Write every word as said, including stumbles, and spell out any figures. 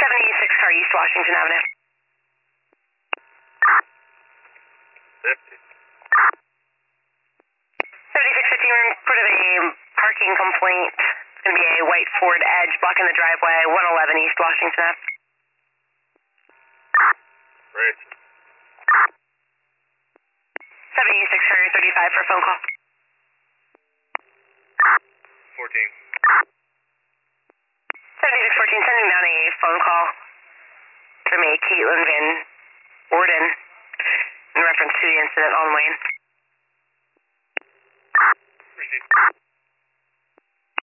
seventy-six car East Washington Avenue. fifty. seventy-six fifteen, report of a parking complaint. It's going to be a white Ford Edge blocking the driveway, one eleven East Washington Avenue. Great. seventy-six Courier thirty-five for a phone call. fourteen. seventy-six fourteen, sending down a phone call from a Caitlin Van Orden in reference to the incident on Wayne. Proceed.